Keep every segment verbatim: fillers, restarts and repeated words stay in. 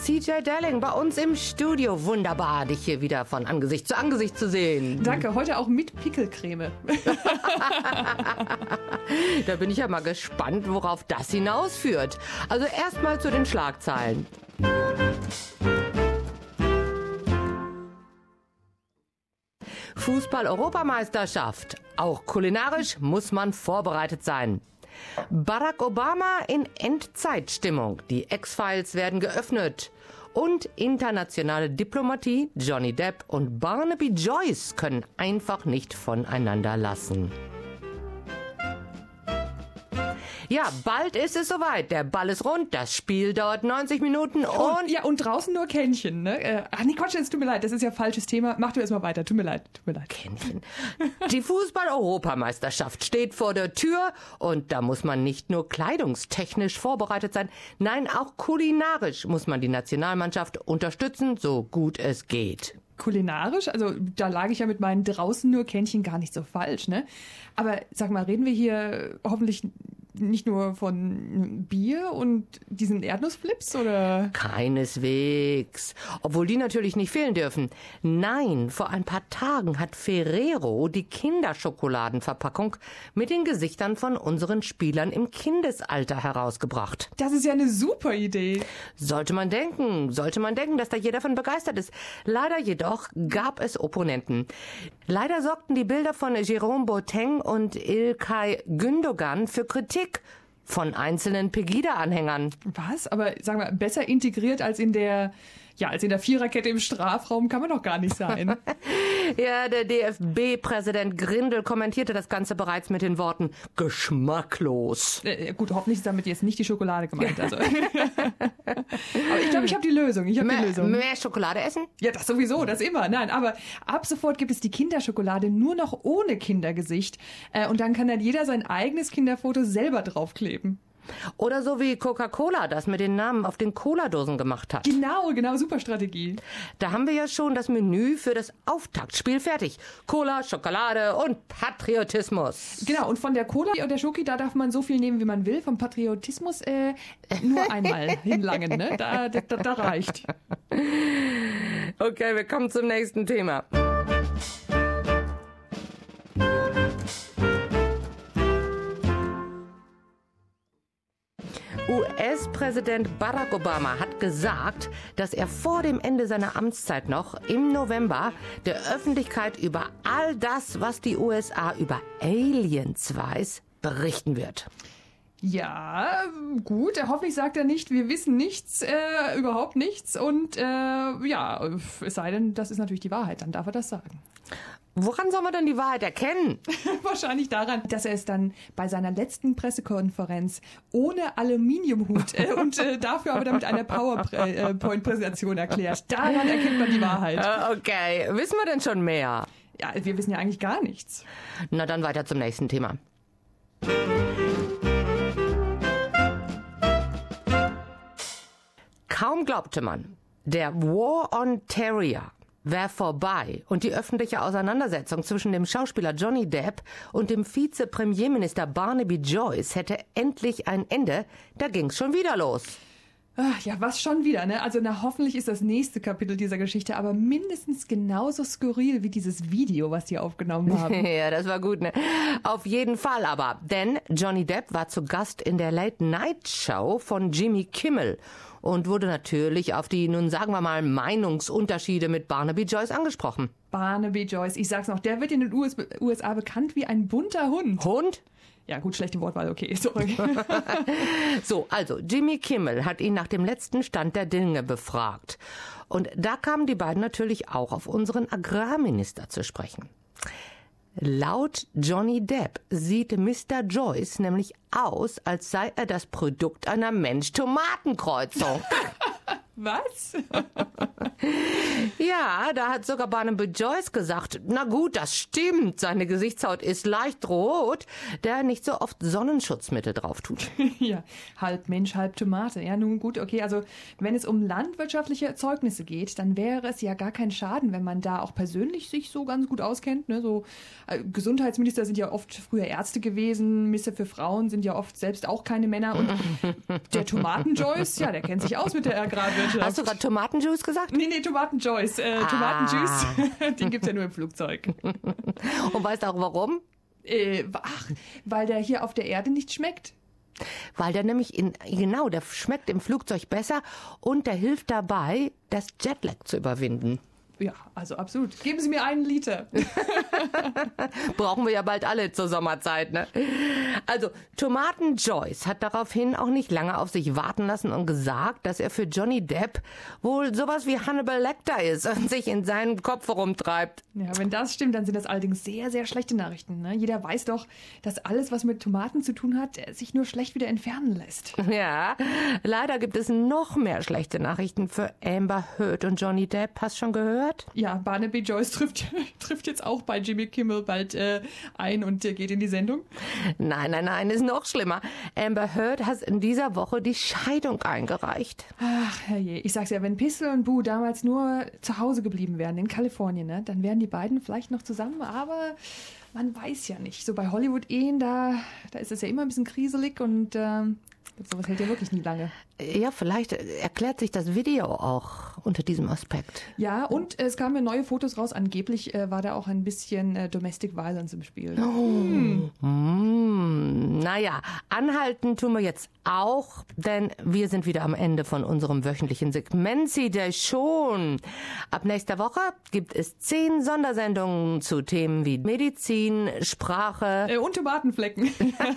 C J Delling bei uns im Studio. Wunderbar, dich hier wieder von Angesicht zu Angesicht zu sehen. Danke, heute auch mit Pickelcreme. Da bin ich ja mal gespannt, worauf das hinausführt. Also erstmal zu den Schlagzeilen. Fußball-Europameisterschaft. Auch kulinarisch muss man vorbereitet sein. Barack Obama in Endzeitstimmung. Die X-Files werden geöffnet. Und internationale Diplomatie. Johnny Depp und Barnaby Joyce können einfach nicht voneinander lassen. Ja, bald ist es soweit. Der Ball ist rund, das Spiel dauert neunzig Minuten und... und ja, und draußen nur Kännchen, ne? Äh, ach nee, Quatsch, es tut mir leid, das ist ja falsches Thema. Mach du erst mal weiter, tut mir leid, tut mir leid. Kännchen. Die Fußball-Europameisterschaft steht vor der Tür und da muss man nicht nur kleidungstechnisch vorbereitet sein, nein, auch kulinarisch muss man die Nationalmannschaft unterstützen, so gut es geht. Kulinarisch? Also da lag ich ja mit meinen draußen nur Kännchen gar nicht so falsch, ne? Aber sag mal, reden wir hier hoffentlich nicht nur von Bier und diesen Erdnussflips, oder? Keineswegs. Obwohl die natürlich nicht fehlen dürfen. Nein, vor ein paar Tagen hat Ferrero die Kinderschokoladenverpackung mit den Gesichtern von unseren Spielern im Kindesalter herausgebracht. Das ist ja eine super Idee. Sollte man denken, sollte man denken, dass da jeder von begeistert ist. Leider jedoch gab es Opponenten. Leider sorgten die Bilder von Jérôme Boateng und İlkay Gündoğan für Kritik von einzelnen Pegida-Anhängern. Was? Aber sag mal, besser integriert als in der, ja, als in der Viererkette im Strafraum kann man doch gar nicht sein. Ja, der D F B-Präsident Grindel kommentierte das Ganze bereits mit den Worten geschmacklos. Äh, gut, hoffentlich ist damit jetzt nicht die Schokolade gemeint. Also. Aber ich glaube, ich habe die Lösung. Ich habe die Lösung. Mehr Schokolade essen? Ja, das sowieso, das immer. Nein, aber ab sofort gibt es die Kinderschokolade nur noch ohne Kindergesicht. Äh, und dann kann dann jeder sein eigenes Kinderfoto selber draufkleben. Oder so wie Coca-Cola das mit den Namen auf den Cola-Dosen gemacht hat. Genau, genau, super Strategie. Da haben wir ja schon das Menü für das Auftaktspiel fertig. Cola, Schokolade und Patriotismus. Genau, und von der Cola und der Schoki, da darf man so viel nehmen, wie man will. Vom Patriotismus äh, nur einmal hinlangen, ne? Da, da, da reicht. Okay, wir kommen zum nächsten Thema. U S-Präsident Barack Obama hat gesagt, dass er vor dem Ende seiner Amtszeit noch im November der Öffentlichkeit über all das, was die U S A über Aliens weiß, berichten wird. Ja, gut. Hoffentlich sagt er nicht, wir wissen nichts, äh, überhaupt nichts. Und äh, ja, es sei denn, das ist natürlich die Wahrheit, dann darf er das sagen. Woran soll man denn die Wahrheit erkennen? Wahrscheinlich daran, dass er es dann bei seiner letzten Pressekonferenz ohne Aluminiumhut äh, und äh, dafür aber dann mit einer PowerPoint-Präsentation erklärt. Daran erkennt man die Wahrheit. Okay, wissen wir denn schon mehr? Ja, wir wissen ja eigentlich gar nichts. Na dann weiter zum nächsten Thema. Kaum glaubte man, der War on Terror wäre vorbei und die öffentliche Auseinandersetzung zwischen dem Schauspieler Johnny Depp und dem Vize-Premierminister Barnaby Joyce hätte endlich ein Ende, da ging's schon wieder los. Ach, ja, was schon wieder, ne? Also na, hoffentlich ist das nächste Kapitel dieser Geschichte aber mindestens genauso skurril wie dieses Video, was die aufgenommen haben. Ja, das war gut, ne? Auf jeden Fall aber, denn Johnny Depp war zu Gast in der Late-Night-Show von Jimmy Kimmel und wurde natürlich auf die, nun sagen wir mal, Meinungsunterschiede mit Barnaby Joyce angesprochen. Barnaby Joyce, ich sag's noch, der wird in den U S A bekannt wie ein bunter Hund. Hund? Ja, gut, schlechte Wortwahl, okay, sorry. So, also, Jimmy Kimmel hat ihn nach dem letzten Stand der Dinge befragt. Und da kamen die beiden natürlich auch auf unseren Agrarminister zu sprechen. Laut Johnny Depp sieht Mister Joyce nämlich aus, als sei er das Produkt einer Mensch-Tomatenkreuzung. Was? Ja, da hat sogar Barnaby Joyce gesagt, na gut, das stimmt, seine Gesichtshaut ist leicht rot, der nicht so oft Sonnenschutzmittel drauf tut. Ja, halb Mensch, halb Tomate. Ja, nun gut, okay, also wenn es um landwirtschaftliche Erzeugnisse geht, dann wäre es ja gar kein Schaden, wenn man da auch persönlich sich so ganz gut auskennt. Ne? So, äh, Gesundheitsminister sind ja oft früher Ärzte gewesen, Minister für Frauen sind ja oft selbst auch keine Männer und der Tomaten-Joyce, ja, der kennt sich aus mit der Agrarwirtschaft. Hast du gerade Tomatenjuice gesagt? Nee, nee, Tomaten-Joyce. Äh, Ah. Tomatenjuice, den gibt's ja nur im Flugzeug. Und weißt du auch warum? Äh, ach, weil der hier auf der Erde nicht schmeckt. Weil der nämlich, in, genau, der schmeckt im Flugzeug besser und der hilft dabei, das Jetlag zu überwinden. Ja, also absolut. Geben Sie mir einen Liter. Brauchen wir ja bald alle zur Sommerzeit, ne? Also, Tomaten Joyce hat daraufhin auch nicht lange auf sich warten lassen und gesagt, dass er für Johnny Depp wohl sowas wie Hannibal Lecter ist und sich in seinem Kopf herumtreibt. Ja, wenn das stimmt, dann sind das allerdings sehr, sehr schlechte Nachrichten. Ne? Jeder weiß doch, dass alles, was mit Tomaten zu tun hat, sich nur schlecht wieder entfernen lässt. Ja, leider gibt es noch mehr schlechte Nachrichten für Amber Heard und Johnny Depp. Hast schon gehört? Ja, Barnaby Joyce trifft, trifft jetzt auch bei Jimmy Kimmel bald äh, ein und äh, geht in die Sendung. Nein, nein, nein, ist noch schlimmer. Amber Heard hat in dieser Woche die Scheidung eingereicht. Ach, herrje. Ich sag's ja, wenn Pistol und Boo damals nur zu Hause geblieben wären, in Kalifornien, ne, dann wären die beiden vielleicht noch zusammen, aber man weiß ja nicht. So bei Hollywood-Ehen, da, da ist es ja immer ein bisschen kriselig und ähm, sowas hält ja wirklich nie lange. Ja, vielleicht erklärt sich das Video auch unter diesem Aspekt. Ja, und es kamen neue Fotos raus. Angeblich äh, war da auch ein bisschen äh, Domestic Violence im Spiel. Oh. Hm. Hm. Naja, anhalten tun wir jetzt auch, denn wir sind wieder am Ende von unserem wöchentlichen Segment. Seht ihr schon. Ab nächster Woche gibt es zehn Sondersendungen zu Themen wie Medizin, Sprache. Äh, und Tomatenflecken.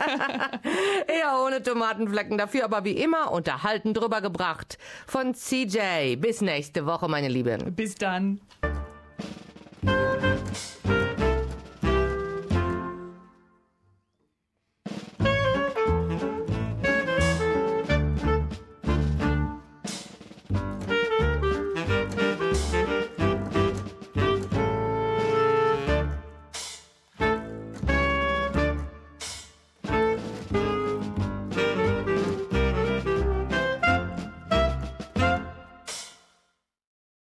Eher ohne Tomatenflecken, dafür aber wie immer unterhalten drüber gebracht. Von C J. Bis nächste Woche, meine Lieben. Bis dann.